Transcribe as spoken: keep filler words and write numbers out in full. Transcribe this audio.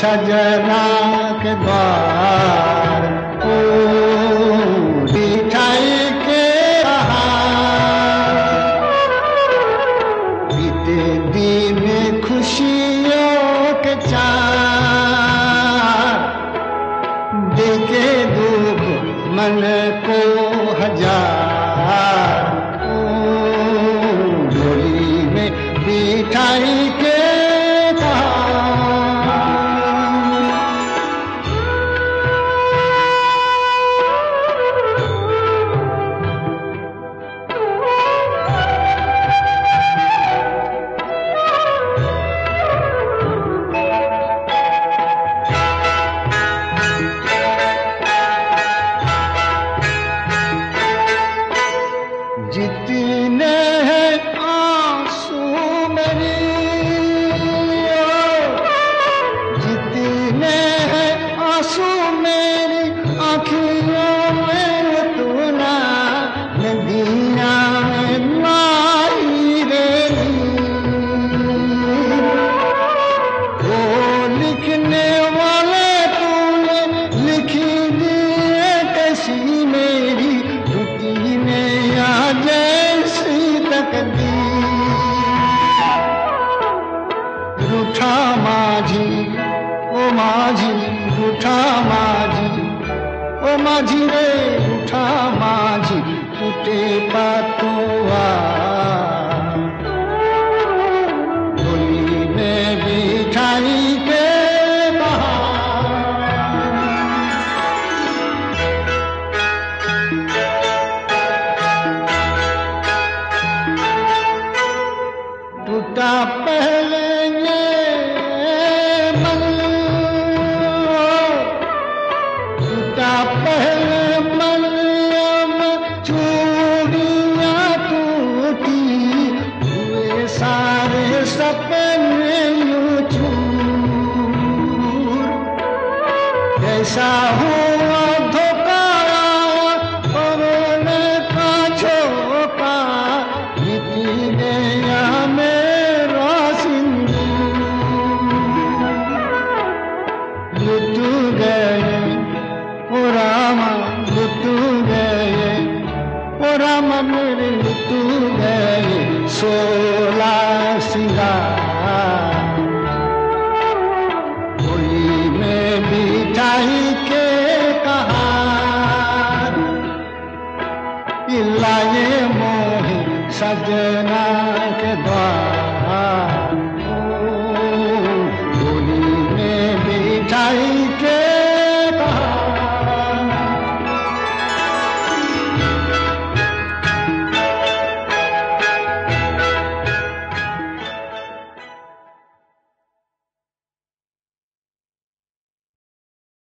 सजना के द्वार ओ मिठाई के बहार, बीते दिन खुशियों के चार, देखे दुख मन को हजार, डोली में बिठाई के जितने हैं आंसू मेरी, जितने हैं आंसू मेरी आँखियों में तू ना नदियाँ लाई रे, वो लिखने वाले तूने लिखी दिए कैसी मेरी टूटी ने जैसी तकदीर, रूठा माझी ओ माझी रूठा माझी ओ माझी रे रूठा माझी टूटे पातुआ, डोली में बिठाई के टूटा पहले ये मन, टूटा पहले मन चूड़ियाँ टूटी, हुए सारे सपने यूं चूर, कैसा हुआ धोखा परोने का झोंका, मिटी गया लुट गए ओ रामा लुट गए ओ रामा मेरे लुट गए सोला सिंगार, होली में बिठाई के कहार, लाए मोहे सजना के द्वार, होली में बिठाई